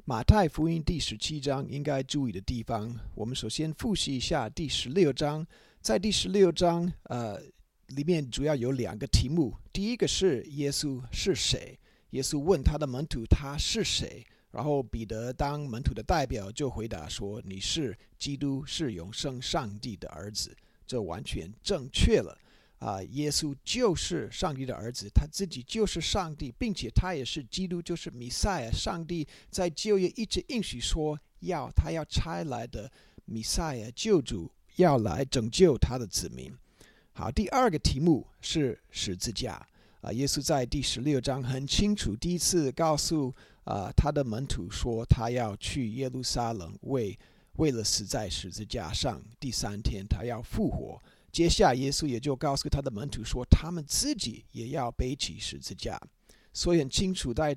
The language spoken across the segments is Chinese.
马太福音第17章应该注意的地方，我们首先复习一下第16章。在第16章里面主要有2个题目，第一个是耶稣是谁，耶稣问他的门徒他是谁，然后彼得当门徒的代表就回答说，你是基督，是永生上帝的儿子。这完全正确了耶稣就是上帝的儿子，他自己就是上帝，并且他也是基督，就是弥赛亚。上帝在旧约一直应许说他要差来的弥赛亚救主要来拯救他的子民。好，第2个题目是十字架耶稣在第16章很清楚，第一次告诉他的门徒说，他要去耶路撒冷为了死在十字架上，第3天他要复活。接下来耶稣也就告诉他的门徒说，他们自己也要背起十字架。所以很清楚在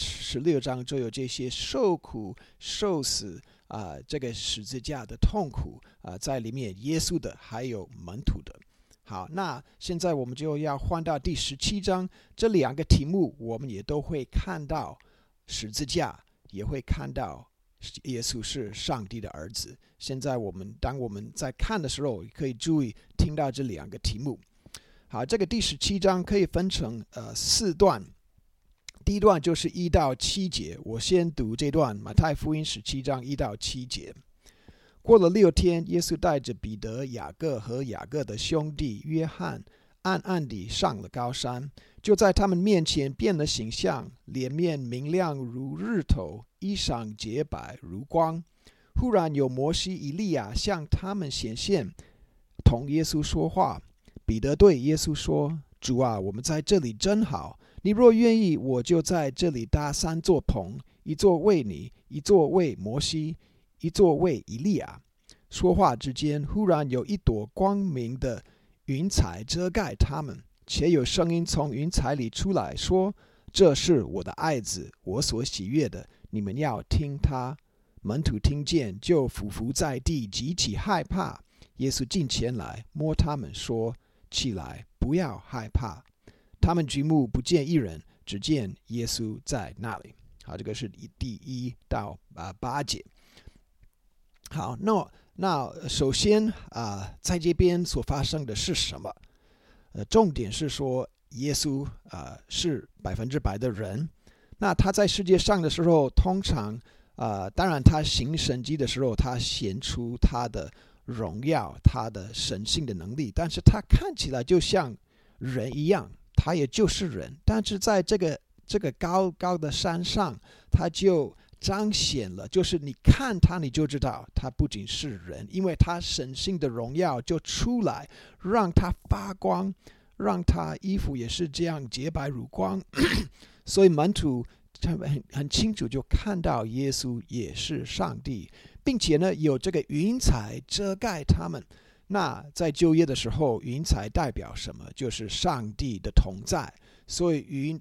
16章就有这些受苦受死这个十字架的痛苦在里面，耶稣的还有门徒的。好，那现在我们就要换到第17章，这2个题目我们也都会看到十字架，也会看到耶稣是上帝的儿子。现在当我们在看的时候，可以注意听到这2个题目。好，这个第17章可以分成4段。第一段就是1到7节，我先读这段，马太福音17章1到7节。过了6天，耶稣带着彼得、雅各和雅各的兄弟约翰暗暗地上了高山，就在他们面前变了形象，脸面明亮如日头，衣裳洁白如光。忽然有摩西、以利亚向他们显现，同耶稣说话。彼得对耶稣说，主啊，我们在这里真好，你若愿意，我就在这里搭3座棚，一座为你，一座为摩西，一座为以利亚。说话之间，忽然有一朵光明的云彩遮盖他们，且有声音从云彩里出来说，这是我的爱子，我所喜悦的，你们要听他。门徒听见，就俯伏在地，极其害怕。耶稣近前来，摸他们说，起来，不要害怕。他们举目不见一人，只见耶稣在那里。好，这个是第1到8节。好，那首先在这边所发生的是什么？重点是说耶稣是100%的人。那他在世界上的时候，通常当然他行神迹的时候，他显出他的荣耀，他的神性的能力，但是他看起来就像人一样，他也就是人。但是在这个高高的山上，他就彰显了，就是你看他你就知道他不仅是人，因为他神性的荣耀就出来，让他发光，让他衣服也是这样洁白如光所以门徒很清楚就看到耶稣也是上帝，并且呢有这个云彩遮盖他们。那在旧约的时候，云彩代表什么？就是上帝的同在。所以云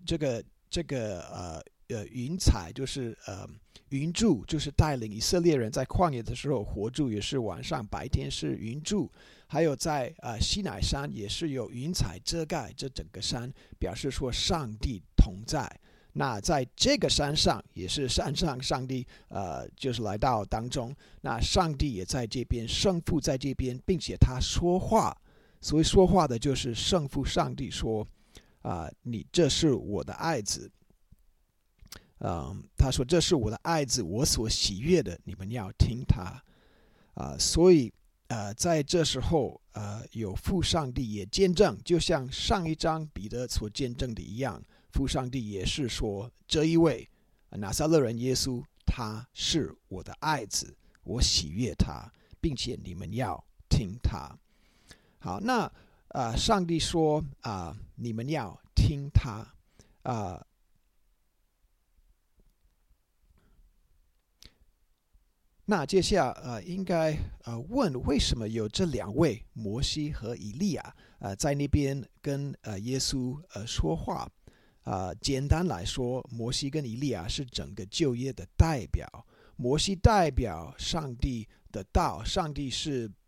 彩就是云柱，就是带领以色列人在旷野的时候活住，也是晚上，白天是云柱。还有在西乃山也是有云彩遮盖这整个山，表示说上帝同在。那在这个山上也是山上，上帝就是来到当中，那上帝也在这边，圣父在这边，并且他说话。所以说话的就是圣父上帝说你这是我的爱子他说这是我的爱子，我所喜悦的，你们要听他所以在这时候有父上帝也见证，就像上一章彼得所见证的一样，父上帝也是说，这一位拿撒勒人耶稣，他是我的爱子，我喜悦他，并且你们要听他。好，那上帝说你们要听他那接下来应该问为什么有这2位摩西和以利亚在那边跟耶稣说话。简单来说，摩西跟以利亚是整个旧约的代表。摩西代表上帝的道，上帝是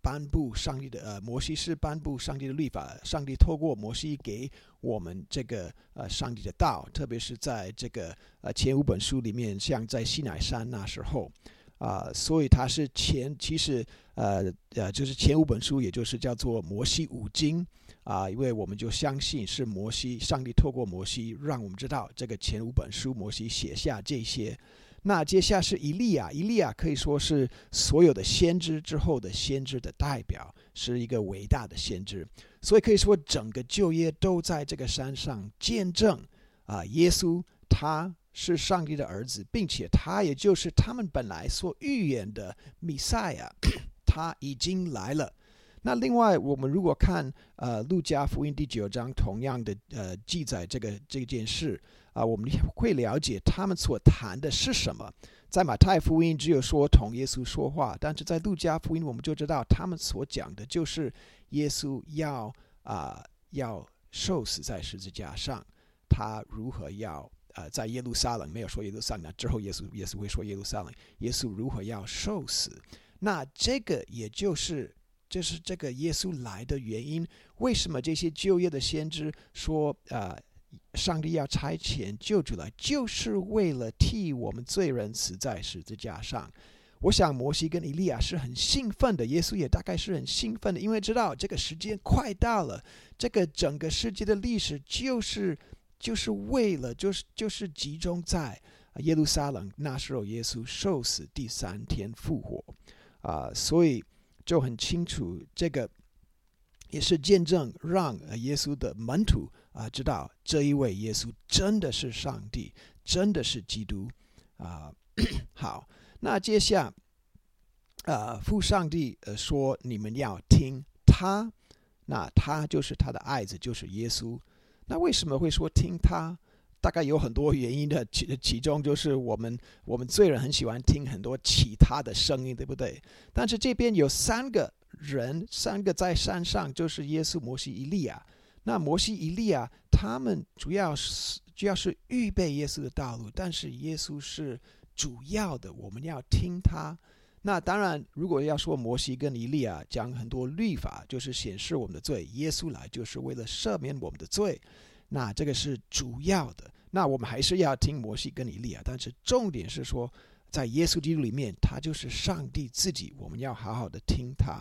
颁布上帝的摩西是颁布上帝的律法，上帝透过摩西给我们这个上帝的道，特别是在这个前5本书里面，像在西乃山那时候所以它是其实就是前5本书，也就是叫做摩西5经因为我们就相信是摩西，上帝透过摩西让我们知道这个前5本书摩西写下这些。那接下来是以利亚可以说是所有的先知之后的先知的代表，是一个伟大的先知，所以可以说整个旧约都在这个山上见证耶稣他是上帝的儿子，并且他也就是他们本来所预言的弥赛亚，他已经来了。那另外我们如果看路加福音第9章同样的记载这件事我们会了解他们所谈的是什么。在马太福音只有说同耶稣说话，但是在路加福音我们就知道他们所讲的就是耶稣要受死在十字架上，他如何要在耶路撒冷，没有说耶路撒冷，之后耶稣会说耶路撒冷，耶稣如何要受死。那这个也就是这个耶稣来的原因。为什么这些旧约的先知说上帝要差遣救主来，就是为了替我们罪人死在十字架上。我想摩西跟以利亚是很兴奋的，耶稣也大概是很兴奋的，因为知道这个时间快到了，这个整个世界的历史就是为了就是集中在耶路撒冷，那时候耶稣受死，第3天复活所以就很清楚，这个也是见证让耶稣的门徒知道这一位耶稣真的是上帝，真的是基督好，那接下父上帝说你们要听他，那他就是他的爱子，就是耶稣。那为什么会说听他？大概有很多原因的，其中就是我们罪人很喜欢听很多其他的声音，对不对？但是这边有3个人，3个在山上，就是耶稣、摩西、以利亚。那摩西、以利亚他们主要是预备耶稣的道路，但是耶稣是主要的，我们要听他。那当然如果要说摩西跟以利亚讲很多律法，就是显示我们的罪，耶稣来就是为了赦免我们的罪，那这个是主要的。那我们还是要听摩西跟以利亚，但是重点是说在耶稣基督里面，他就是上帝自己，我们要好好的听他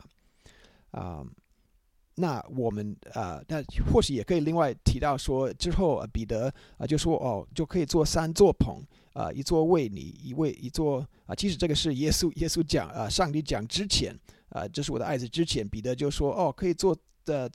那我们那或许也可以另外提到说，之后彼得就说就可以做3座棚一座为你，一座其实这个是耶稣讲上帝讲之前这是我的爱子之前，彼得就说可以做这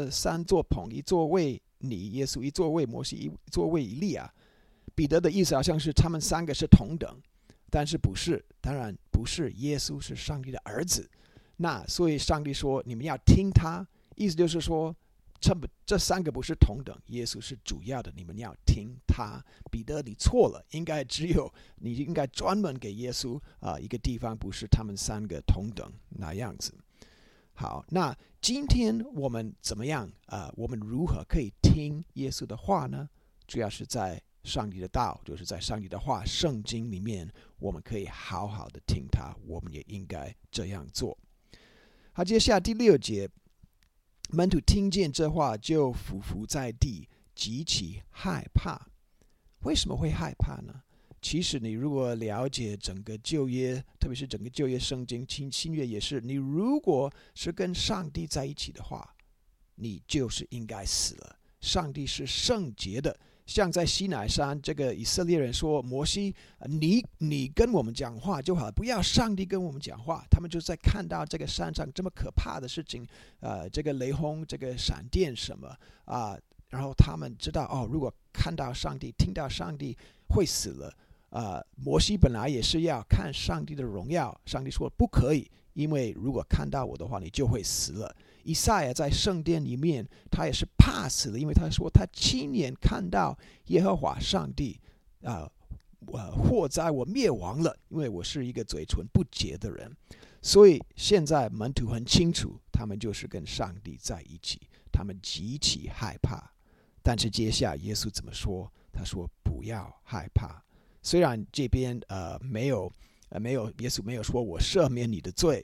3座棚，一座为你耶稣，一座为摩西，一座为以利亚。彼得的意思好像是他们3个是同等，但是不是，当然不是，耶稣是上帝的儿子。那所以上帝说你们要听他，意思就是说这3个不是同等，耶稣是主要的，你们要听他。彼得你错了，你应该专门给耶稣一个地方，不是他们3个同等那样子。好，那今天我们怎么样我们如何可以听耶稣的话呢？主要是在上帝的道，就是在上帝的话圣经里面，我们可以好好的听他，我们也应该这样做。好，接下来第6节，门徒听见这话就俯伏在地，极其害怕。为什么会害怕呢？其实你如果了解整个旧约，特别是整个旧约圣经，新约也是，你如果是跟上帝在一起的话，你就是应该死了。上帝是圣洁的，像在西乃山，这个以色列人说摩西你跟我们讲话就好，不要上帝跟我们讲话。他们就在看到这个山上这么可怕的事情这个雷轰，这个闪电什么然后他们知道如果看到上帝，听到上帝会死了摩西本来也是要看上帝的荣耀，上帝说不可以，因为如果看到我的话，你就会死了。以赛亚在圣殿里面，他也是怕死了，因为他说他亲眼看到耶和华上帝祸灾我灭亡了，因为我是一个嘴唇不洁的人。所以现在门徒很清楚，他们就是跟上帝在一起，他们极其害怕。但是接下来耶稣怎么说？他说不要害怕。虽然这边没有耶稣没有说我赦免你的罪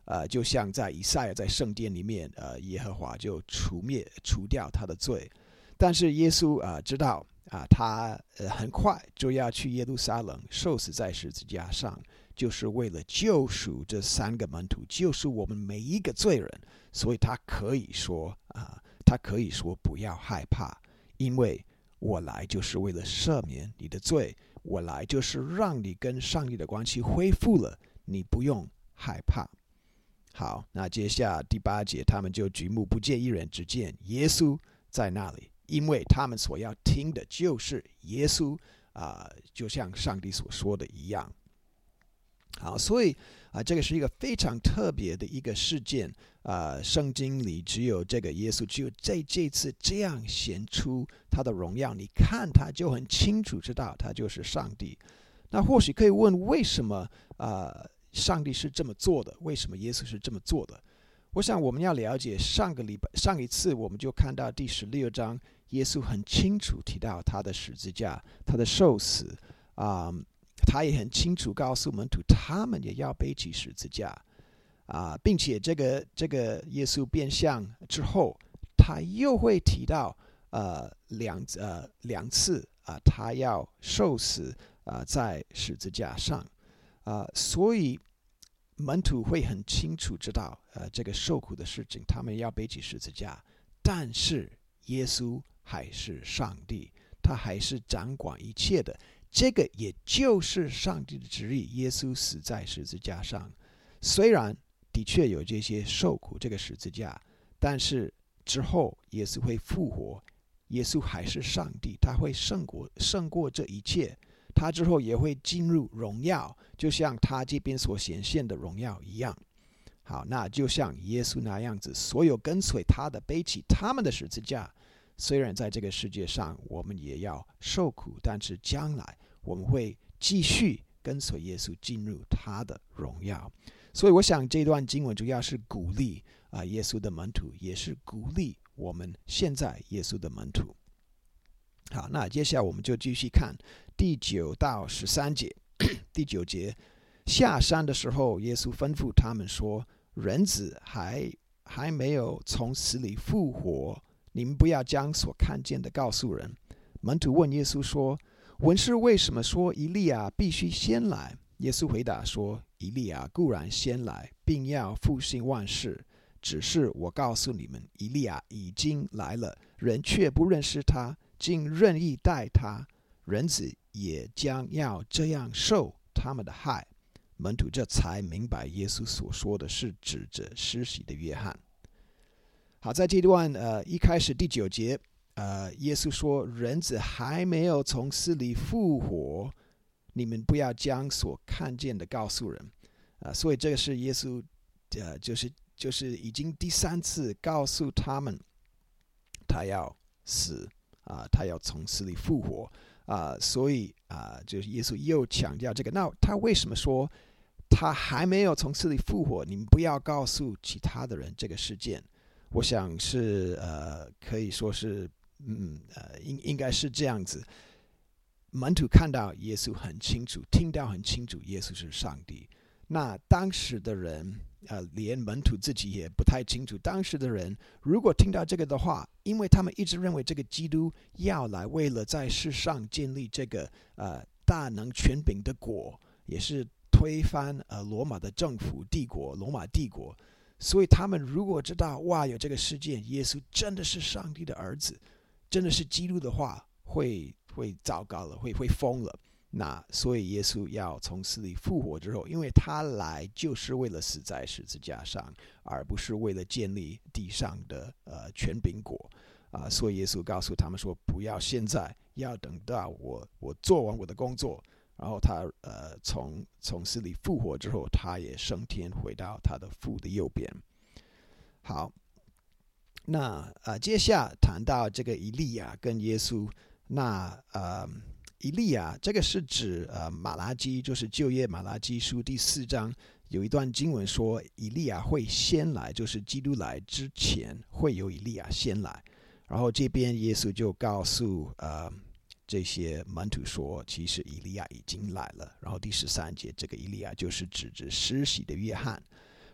就像在以赛亚在圣殿里面，耶和华就除掉他的罪。但是耶稣知道他很快就要去耶路撒冷受死在十字架上，就是为了救赎这3个门徒，救赎我们每一个罪人。所以他可以说不要害怕，因为我来就是为了赦免你的罪，我来就是让你跟上帝的关系恢复了，你不用害怕。好，那接下第8节，他们就举目不见一人，只见耶稣在那里，因为他们所要听的就是耶稣，就像上帝所说的一样。好，所以这个是一个非常特别的一个事件。圣经里只有这个耶稣，只有这次这样显出他的荣耀，你看他就很清楚知道他就是上帝。那或许可以问，为什么上帝是这么做的？为什么耶稣是这么做的？我想我们要了解，上一次我们就看到第16章，耶稣很清楚提到他的十字架，他的受死，他也很清楚告诉门徒，他们也要背起十字架，并且这个耶稣变相之后，他又会提到两次他要受死在十字架上，所以门徒会很清楚知道这个受苦的事情，他们要背起十字架。但是耶稣还是上帝，他还是掌管一切的。这个也就是上帝的旨意，耶稣死在十字架上。虽然的确有这些受苦，这个十字架，但是之后耶稣会复活，耶稣还是上帝，他会胜过这一切，他之后也会进入荣耀，就像他这边所显现的荣耀一样。好，那就像耶稣那样子，所有跟随他的背起他们的十字架。虽然在这个世界上我们也要受苦，但是将来我们会继续跟随耶稣进入他的荣耀。所以我想这段经文主要是鼓励耶稣的门徒，也是鼓励我们现在耶稣的门徒。好，那接下来我们就继续看第9到13节。第9节，下山的时候，耶稣吩咐他们说，人子还没有从死里复活，你们不要将所看见的告诉人。门徒问耶稣说，文士为什么说以利亚必须先来？耶稣回答说，以利亚固然先来，并要复兴万事，只是我告诉你们，以利亚已经来了，人却不认识他，竟任意待他，人子也将要这样受他们的害。门徒这才明白耶稣所说的是指着施洗的约翰。好，在这段一开始第9节，耶稣说，人子还没有从死里复活，你们不要将所看见的告诉人。所以这个是耶稣就是已经第3次告诉他们，他要死他要从死里复活所以就是耶稣又强调这个。那他为什么说他还没有从死里复活？你们不要告诉其他的人这个事件。我想是可以说是应该是这样子。门徒看到耶稣很清楚，听到很清楚，耶稣是上帝。那当时的人连门徒自己也不太清楚。当时的人如果听到这个的话，因为他们一直认为这个基督要来，为了在世上建立这个大能权柄的国，也是推翻罗马的政府帝国，罗马帝国。所以他们如果知道有这个事件，耶稣真的是上帝的儿子，真的是基督的话，会糟糕了，会疯了。那所以耶稣要从死里复活之后，因为他来就是为了死在十字架上，而不是为了建立地上的权柄国所以耶稣告诉他们说，不要现在，要等到我做完我的工作，然后他从死里复活之后，他也升天回到他的父的右边。好，那接下谈到这个以利亚跟耶稣。那以利亚这个是指马拉基，就是旧约马拉基书第4章有一段经文说，以利亚会先来，就是基督来之前会有以利亚先来。然后这边耶稣就告诉这些门徒说，其实以利亚已经来了。然后第13节，这个以利亚就是指着施洗的约翰。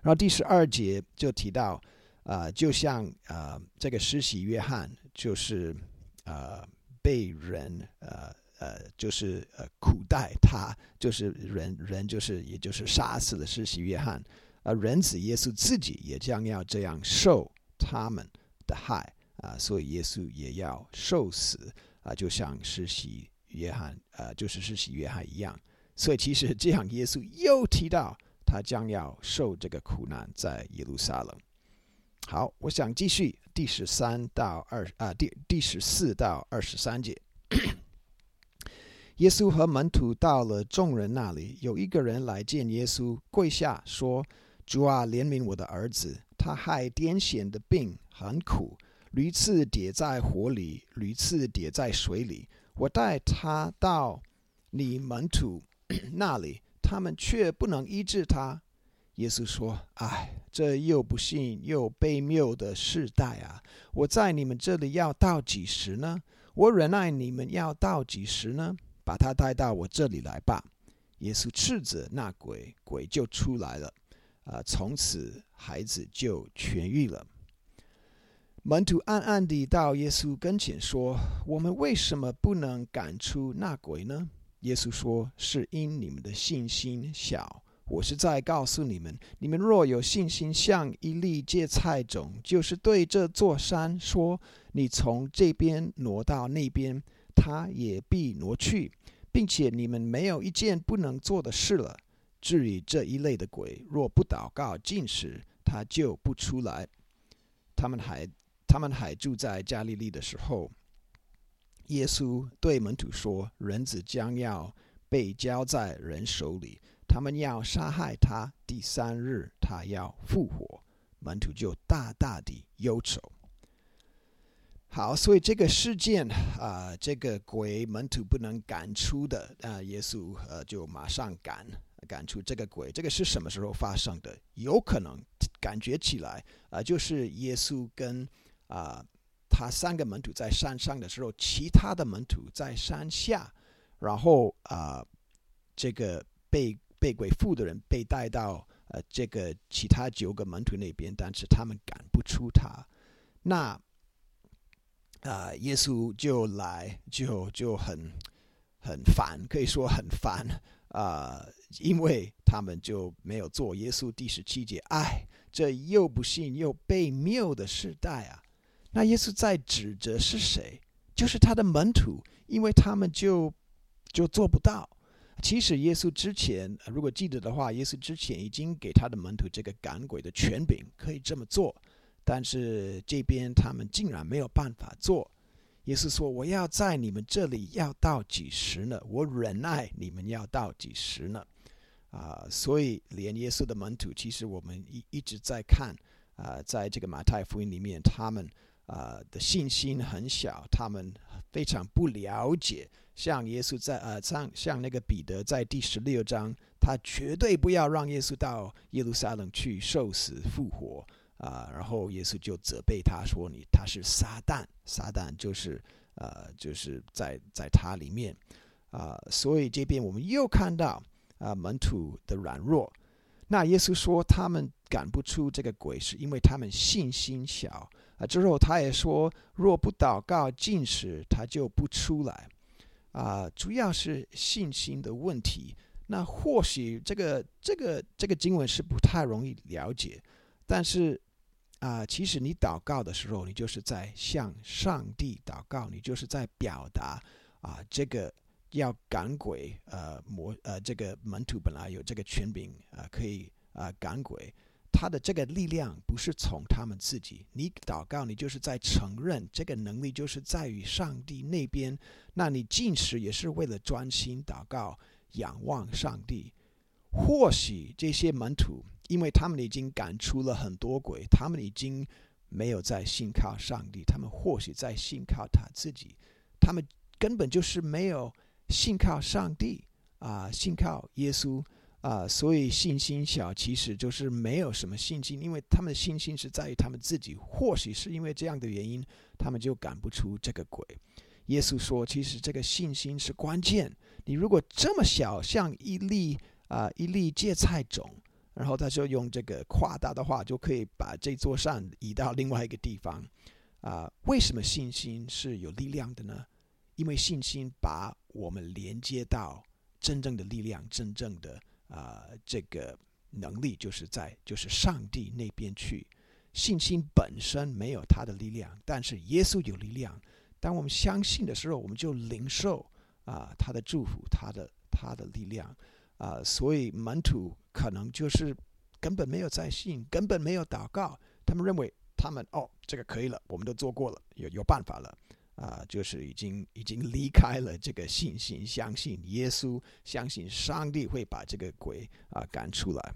然后第12节就提到，就像这个施洗约翰就是被人就是苦待他，就是人就是也就是杀死了施洗约翰，人子耶稣自己也将要这样受他们的害所以耶稣也要受死就像施洗约翰就是施洗约翰一样。所以其实这样耶稣又提到他将要受这个苦难在耶路撒冷。好，我想继续第14到23节。耶稣和门徒到了众人那里，有一个人来见耶稣，跪下说：主啊，怜悯我的儿子，他害癫痫的病很苦，屡次跌在火里，屡次跌在水里。我带他到你门徒那里，他们却不能医治他。耶稣说：这又不信又悖谬的世代啊！我在你们这里要到几时呢？我忍耐你们要到几时呢？把他带到我这里来吧。耶稣斥责那鬼，鬼就出来了。从此孩子就痊愈了。门徒暗暗地到耶稣跟前说：我们为什么不能赶出那鬼呢？耶稣说：是因你们的信心小。我是在告诉你们，你们若有信心像一粒芥菜种，就是对这座山说：你从这边挪到那边，它也必挪去，并且你们没有一件不能做的事了。至于这一类的鬼，若不祷告禁食，它就不出来。他们还住在加利利的时候，耶稣对门徒说：人子将要被交在人手里，他们要杀害他，第3日他要复活。门徒就大大的忧愁。好，所以这个事件这个鬼门徒不能赶出的耶稣就马上赶出这个鬼。这个是什么时候发生的？有可能感觉起来就是耶稣跟他3个门徒在山上的时候，其他的门徒在山下，然后这个被鬼附的人被带到这个其他9个门徒那边，但是他们赶不出他。那耶稣就来就很烦，可以说很烦因为他们就没有做。耶稣第17节，这又不信又悖谬的世代啊！那耶稣在指责是谁？就是他的门徒，因为他们就做不到。其实耶稣之前，如果记得的话，耶稣之前已经给他的门徒这个赶鬼的权柄，可以这么做。但是这边他们竟然没有办法做。耶稣说：我要在你们这里要到几时呢？我忍耐你们要到几时呢？所以连耶稣的门徒，其实我们一直在看在这个马太福音里面，他们的信心很小，他们非常不了解。像耶稣在像那个彼得在第16章，他绝对不要让耶稣到耶路撒冷去受死复活然后耶稣就责备他说他是撒旦，撒旦就是在他里面所以这边我们又看到门徒的软弱。那耶稣说他们赶不出这个鬼，是因为他们信心小之后他也说，若不祷告禁食，他就不出来主要是信心的问题。那或许这个经文是不太容易了解，但是其实你祷告的时候，你就是在向上帝祷告，你就是在表达这个要赶鬼这个门徒本来有这个权柄可以赶鬼，他的这个力量不是从他们自己。你祷告，你就是在承认这个能力就是在于上帝那边。那你禁食也是为了专心祷告，仰望上帝。或许这些门徒，因为他们已经赶出了很多鬼，他们已经没有在信靠上帝，他们或许在信靠他自己，他们根本就是没有信靠上帝信靠耶稣所以信心小其实就是没有什么信心，因为他们的信心是在于他们自己。或许是因为这样的原因，他们就赶不出这个鬼。耶稣说其实这个信心是关键，你如果这么小，像一粒芥菜种然后他就用这个夸大的话，就可以把这座山移到另外一个地方。为什么信心是有力量的呢？因为信心把我们连接到真正的力量，真正的这个能力，就是上帝那边去。信心本身没有他的力量，但是耶稣有力量。当我们相信的时候，我们就领受他的祝福，他的力量。所以门徒可能就是根本没有在信，根本没有祷告，他们认为这个可以了，我们都做过了，有办法了。就是已经离开了这个信心，相信耶稣，相信上帝会把这个鬼赶出来。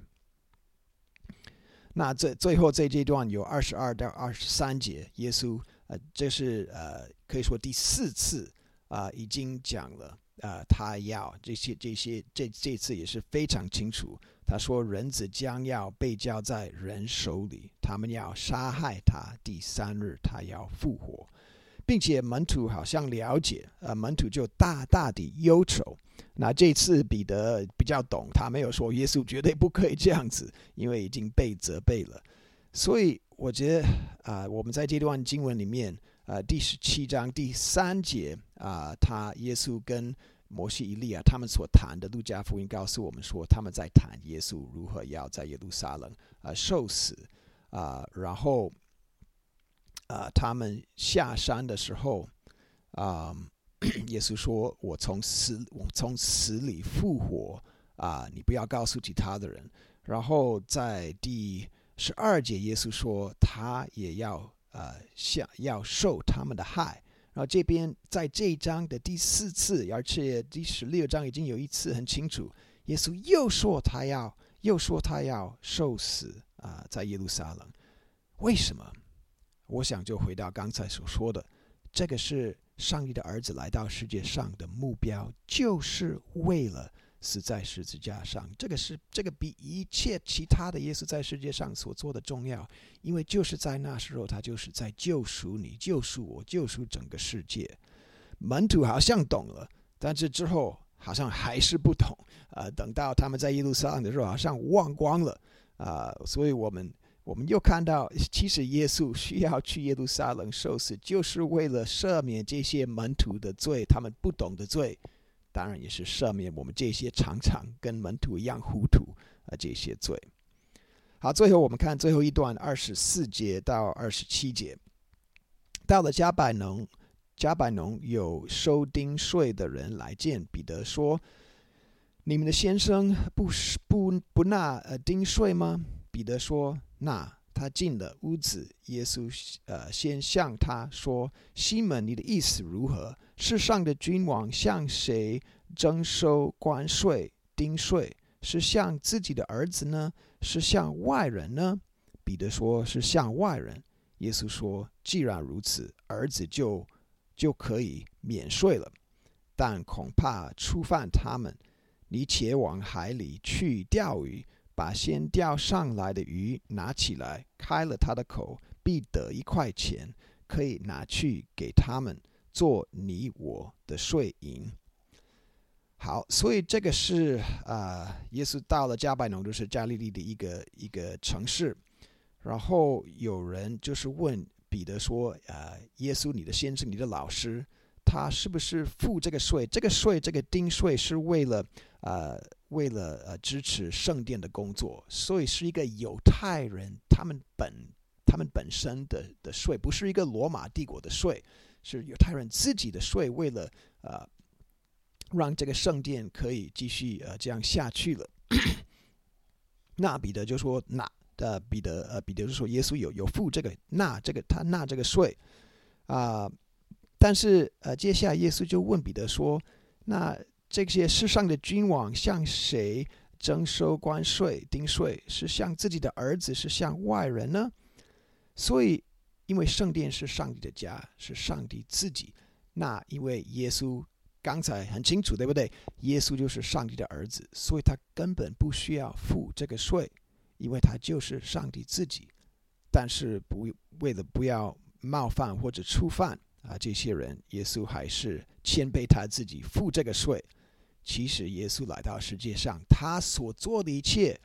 那最后这段有22到23节，耶稣这是可以说第4次已经讲了他要这次也是非常清楚。他说人子将要被交在人手里，他们要杀害他，第3日他要复活。并且门徒好像了解，门徒就大大的忧愁。那这次彼得比较懂，他没有说耶稣绝对不可以这样子，因为已经被责备了。所以我觉得我们在这段经文里面，第17章第3节耶稣跟摩西、以利亚他们所谈的，路加福音告诉我们说，他们在谈耶稣如何要在耶路撒冷受死然后他们下山的时候耶稣说我从死里复活你不要告诉其他的人。然后在第12节耶稣说他也要受他们的害。然后这边在这一章的第4次，而且第16章已经有一次很清楚，耶稣又说他要受死在耶路撒冷。为什么？我想就回到刚才所说的，这个是上帝的儿子来到世界上的目标，就是为了死在十字架上。这个比一切其他的耶稣在世界上所做的重要，因为就是在那时候他就是在救赎你，救赎我，救赎整个世界。门徒好像懂了，但是之后好像还是不懂等到他们在耶路撒冷的时候好像忘光了所以我们又看到，其实耶稣需要去耶路撒冷受死，就是为了赦免这些门徒的罪，他们不懂的罪，当然也是赦免我们这些常常跟门徒一样糊涂这些罪。好，最后我们看最后一段24节到27节。到了加百农有收丁税的人来见彼得说，你们的先生不纳丁税吗？彼得说那。他进了屋子，耶稣先向他说，西门，你的意思如何？世上的君王向谁征收关税丁税？是向自己的儿子呢？是向外人呢？彼得说是向外人。耶稣说，既然如此，儿子就可以免税了，但恐怕触犯他们，你且往海里去钓鱼，把先钓上来的鱼拿起来，开了他的口，必得1块钱，可以拿去给他们做你我的税银。好，所以这个是耶稣到了加百农，就是加利利的一个城市。然后有人就是问彼得说耶稣，你的先生，你的老师，他是不是付这个税？这个丁税是为了支持圣殿的工作，所以是一个犹太人他们本身的税，不是一个罗马帝国的税，是犹太人自己的税，为了让这个圣殿可以继续这样下去了。那彼得就说彼得就说耶稣有付他纳这个税但是接下来耶稣就问彼得说，那这些世上的君王向谁征收关税丁税？是向自己的儿子，是向外人呢？所以因为圣殿是上帝的家，是上帝自己，那因为耶稣刚才很清楚，对不对？耶稣就是上帝的儿子，所以他根本不需要付这个税，因为他就是上帝自己。但是为了不要冒犯或者触犯这些人，耶稣还是谦卑他自己付这个税。其实耶稣来到世界上，他所做的一切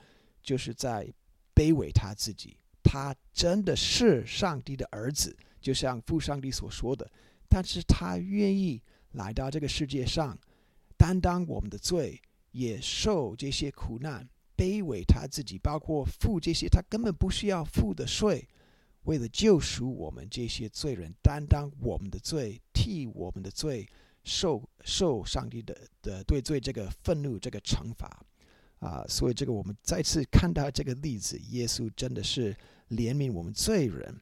就是在卑微他自己，他真的是上帝的儿子，就像父上帝所说的，但是他愿意来到这个世界上，担当我们的罪，也受这些苦难，卑微他自己，包括付这些他根本不需要付的税，为了救赎我们这些罪人，担当我们的罪，替我们的罪受上帝的对罪这个愤怒，这个惩罚所以这个我们再次看到这个例子，耶稣真的是怜悯我们罪人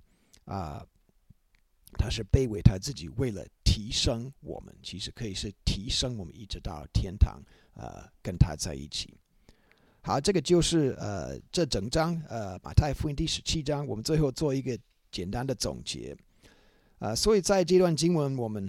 他是卑微他自己，为了提升我们，其实可以是提升我们一直到天堂跟他在一起。好，这个就是这整章马太福音第17章，我们最后做一个简单的总结所以在这段经文我们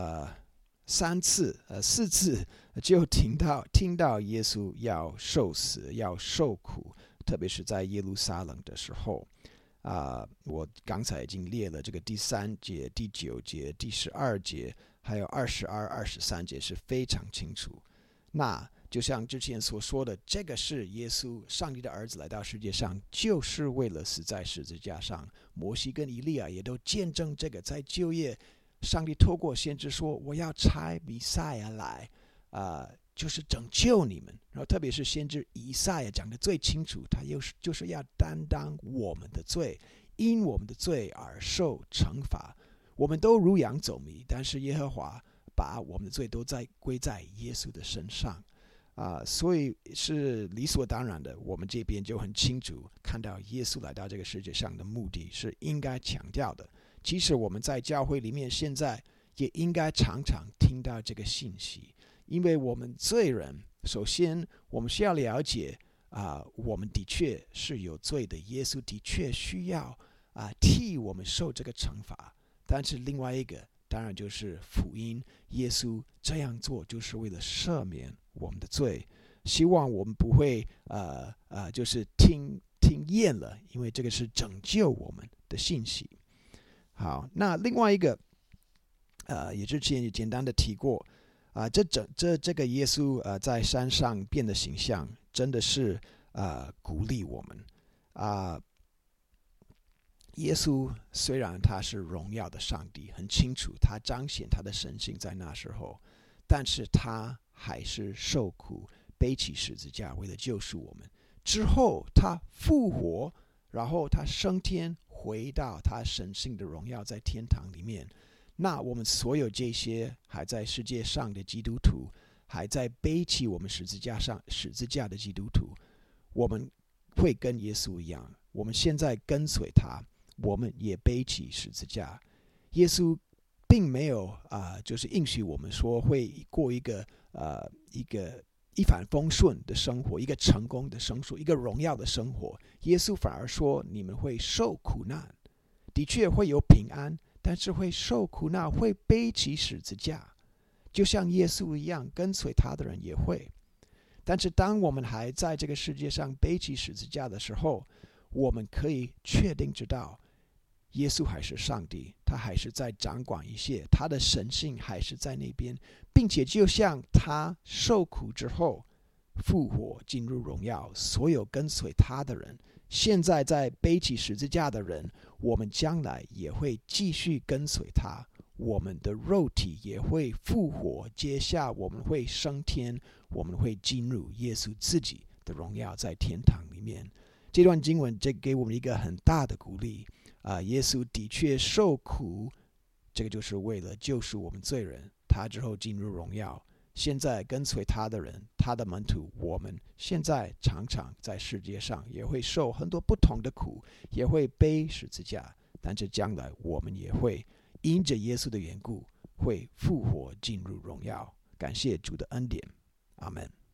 4次就听到耶稣要受死，要受苦，特别是在耶路撒冷的时候我刚才已经列了这个第3节、第9节、第12节，还有22、23节是非常清楚。那就像之前所说的，这个是耶稣上帝的儿子来到世界上，就是为了死在十字架上。摩西跟以利亚也都见证这个，在旧约上帝透过先知说，我要差弥赛亚来就是拯救你们。然后特别是先知以赛亚讲的最清楚，他就是要担当我们的罪，因我们的罪而受惩罚。我们都如羊走迷，但是耶和华把我们的罪都归在耶稣的身上所以是理所当然的，我们这边就很清楚看到耶稣来到这个世界上的目的是应该强调的。其实我们在教会里面现在也应该常常听到这个信息，因为我们罪人，首先我们需要了解我们的确是有罪的，耶稣的确需要替我们受这个惩罚。但是另外一个当然就是福音，耶稣这样做就是为了赦免我们的罪，希望我们不会就是听厌了，因为这个是拯救我们的信息。好，那另外一个也之前也简单的提过这个耶稣在山上变的形象真的是鼓励我们耶稣虽然他是荣耀的上帝，很清楚他彰显他的神性在那时候，但是他还是受苦，背起十字架为了救赎我们。之后他复活，然后他升天，回到他神性的荣耀在天堂里面。那我们所有这些还在世界上的基督徒，还在背起我们十字架的基督徒，我们会跟耶稣一样，我们现在跟随他，我们也背起十字架。耶稣并没有就是应许我们说会过一个一帆风顺的生活，一个成功的生活，一个荣耀的生活。耶稣反而说你们会受苦难，的确会有平安，但是会受苦难，会背起十字架，就像耶稣一样，跟随他的人也会。但是当我们还在这个世界上背起十字架的时候，我们可以确定知道耶稣还是上帝，他还是在掌管一切，他的神性还是在那边，并且就像他受苦之后复活进入荣耀，所有跟随他的人，现在在背起十字架的人，我们将来也会继续跟随他，我们的肉体也会复活，接下我们会升天，我们会进入耶稣自己的荣耀在天堂里面。这段经文这给我们一个很大的鼓励耶稣的确受苦，这个就是为了救赎我们罪人，他之后进入荣耀。现在跟随他的人，他的门徒，我们现在常常在世界上也会受很多不同的苦，也会背十字架，但是将来我们也会因着耶稣的缘故会复活进入荣耀。感谢主的恩典，阿们。